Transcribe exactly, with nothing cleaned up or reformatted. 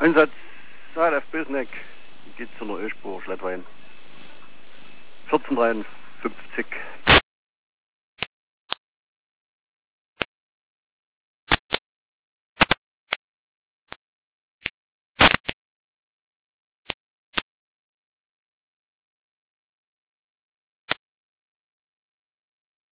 Einsatz A L F Bösneck, geht zu einer Ölspur, Schlettwein. vierzehn dreiundfünfzig.